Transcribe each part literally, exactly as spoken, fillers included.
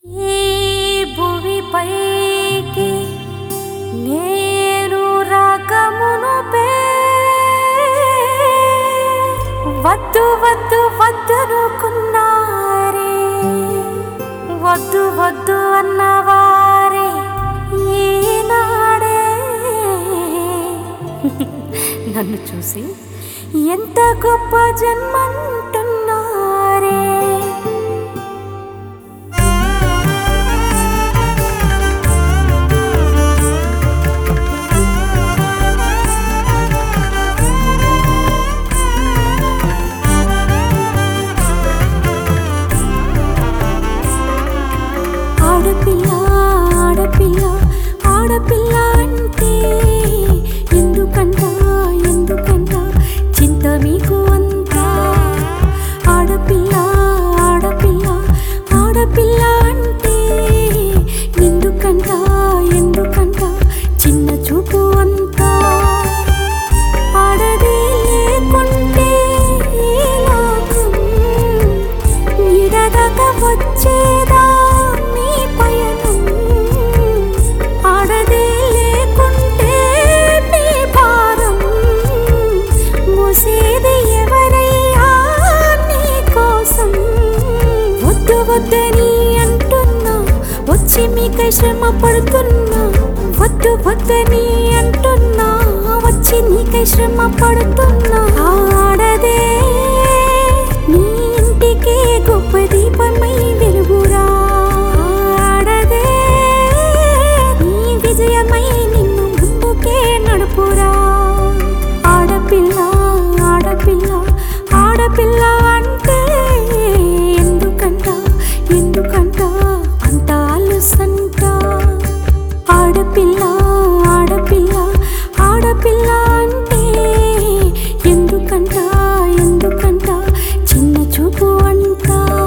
ఈ భువిపైకి నేను రాకమునుపే వద్దు వద్దు వద్దనుకున్నారే, వద్దు వద్దు అన్నవారే ఈనాడే నన్ను చూసి ఎంత గొప్ప జన్మంటున్నారే. ఆడపిల్ల ఆడపిల్ల ఆడపిల్ల అంటే ఎందుకంట ఎందుకంట చింత మీకు అంతా. ఆడపిల్ల ఆడపిల్ల ఆడపిల్ల అంటే ఎందుకంట ఎందుకంట చిన్న చూపు అంతా. ఆడదే లేకుంటే ఈ లోకం ఈడదాకా వచ్చేదా మీ పయనం. ఆడదే లేకుంటే మీ భారం మోసేది ఎవరయ్యా నీ కోసం. వద్దు వద్దని అంటున్నా, వచ్చి మీకై శ్రమ పడుతున్నా. వద్దు వద్దని అంటున్నా, వచ్చి నీకై శ్రమ పడుతున్నా. ఆడదే నీ ఇంటికే గొప్ప దీపమై వెలుగురా. ఆడదే నీ విజయమై నిన్ను ముందుకే నడుపురా. ఆడపిల్ల ఆడపిల్ల ఆడపిల్ల అంటే ఎందుకంట ఎందుకంట అంత అలుసంట. ఆడపిల్ల ఆడపిల్ల ఆడపిల్ల అంటే ఎందుకంట ఎందుకంట చిన్న చూపు అంట.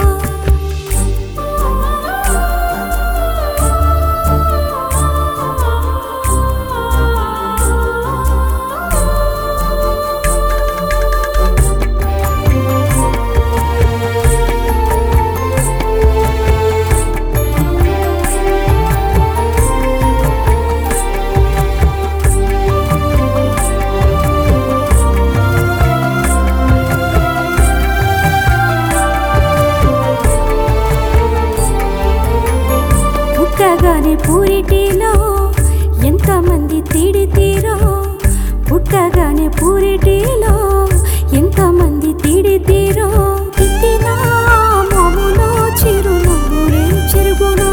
పుట్టగానే పూరిటిలో ఎంతమంది తిడితీరో. పుట్టగానే పూరిటిలో ఎంతమంది తిడితీరో. తిట్టిన మోములో చిరునవ్వులే చెరుగునో.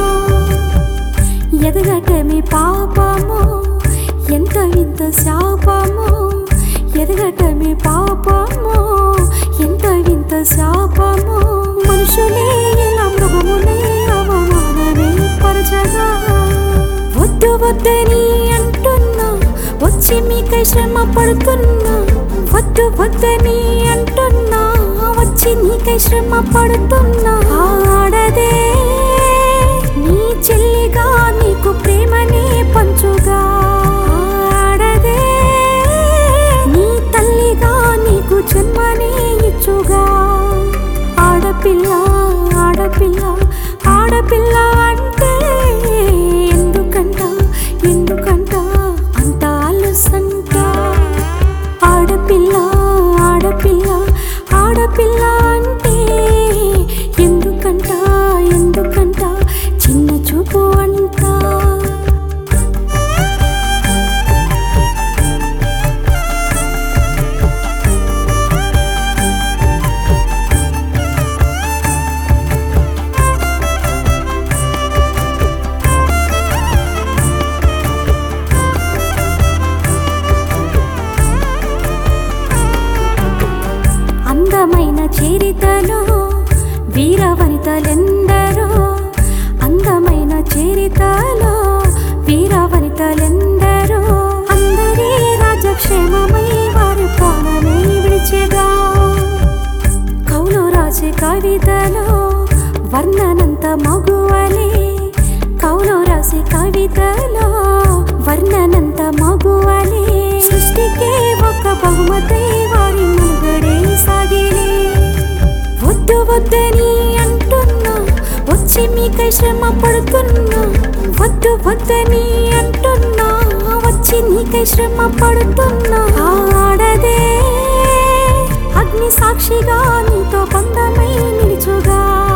ఎదగటమే పాపమో ఎంత వింత శాపమో. ఎదగటమే పాపమో ఎంత వింత శాపమో. మనుషులే ఇలా మృగములే అవమానమే పరచగా. వద్దు వద్దని అంటున్నా, వచ్చి మీకై శ్రమ పడుతున్నా. వద్దు వద్దని అంటున్నా, వచ్చి నీకై శ్రమ పడుతున్నా. ఆడదే నీ చెల్లిగా నీకు ప్రేమనే పంచుగా. ఆడదే నీ తల్లిగా నీకు జన్మనే ఇచ్చుగా. ఆడపిల్ల ఆడపిల్ల ఆడపిల్ల అంటే ఎందుకంట ఎందుకంట అంత అలుసంట. ఆడపిల్ల ఆడపిల్ల ఆడపిల్ల అంటే ఎందుకంట ఎందుకంట చిన్న చూపు అంట. అందమైన చరితలో వీరవనితలెందరో. అందమైన చరితలో వీరవనితలెందరో. అందరి రాజక్షేమమై వారి ప్రాణమై విడిచెగా. కవులు రాసే కవితలో వర్ణనంత మగువలే. కవులు రాసే కవితలో వర్ణనంత మగువలే. సృష్టికే ఒక బహుమతై వారి మనుగడే సాగిలే. వద్దు వద్దని అంటున్నా, వచ్చి మీకై శ్రమ పడుతున్నా, వద్దు వద్దని అంటున్నా, వచ్చి నీకై శ్రమ పడుతున్నా. ఆడదే అగ్ని సాక్షిగా నీతో బంధమై నిలుచుగా.